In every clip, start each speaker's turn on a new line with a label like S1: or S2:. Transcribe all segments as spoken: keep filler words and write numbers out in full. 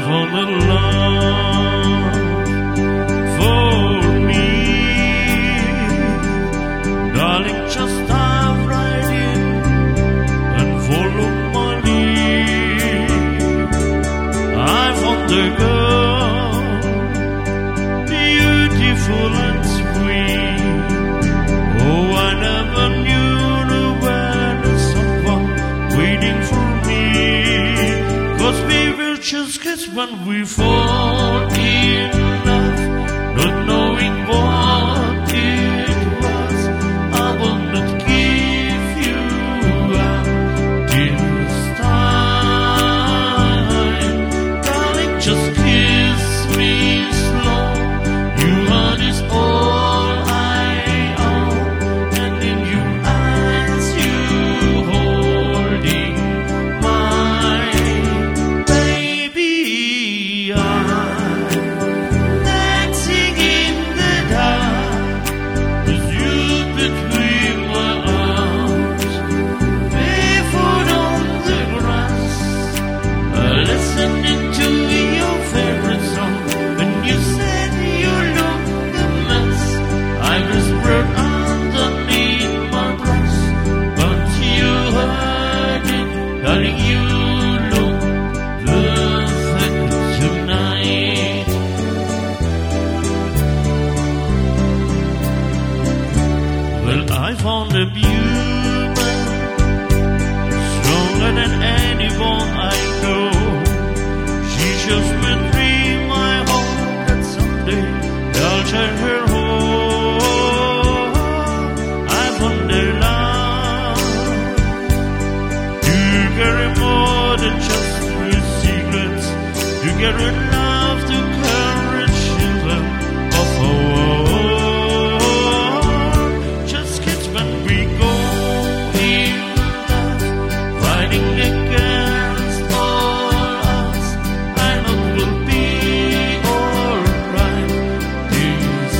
S1: found a love for me. Darling, just dive right in and follow my lead. I found a girl, beautiful and sweet. Oh, I never knew there was someone waiting for me. 'Cause we will just kiss when we fall in love, not knowing what it was. I will not give you up this time. Darling, just kiss me slow. You are this all I own, and in your eyes you holding mine, baby. I'm dancing in the dark with you between my arms, barefoot on the grass, listening to your favorite song. When you said you look a mess, I whispered underneath my breath, but you heard it, darling. You look perfect tonight. Well, I found a beauty stronger than anyone I know. She shows me a dream. I hope that someday I'll take her home. I found a love to carry more than just three secrets. Together in love to carry children of our own. Just kids when we go in love, fighting against all odds. I know it will be alright this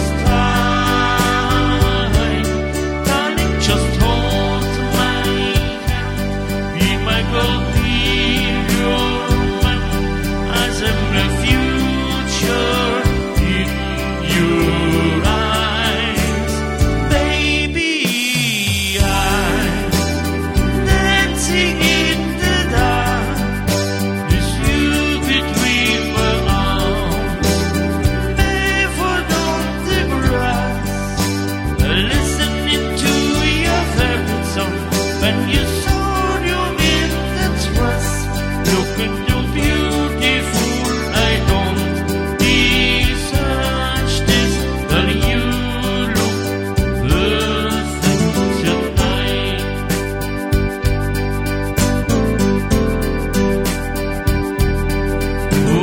S1: time. Darling, just hold my hand. Be my girl, be your man. I see the future in your eyes, baby. I'm dancing in the dark with you between my arms, barefoot on the grass, listening to your favorite song. When you saw you in the dress, looking so beautiful, I don't research this, but you look perfect tonight. Oh,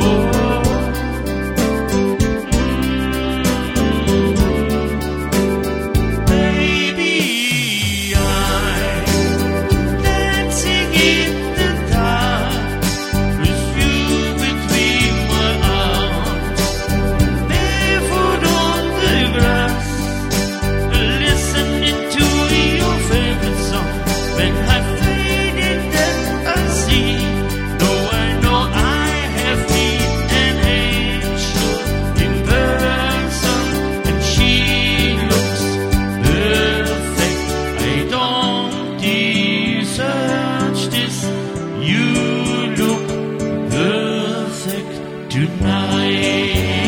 S1: baby, I'm dancing in the dark with you between my arms, barefoot on the grass, listening to your favorite song. When I faded, then I see. Though I know I have been an angel in person, and she looks perfect. I don't deserve this. You look perfect tonight.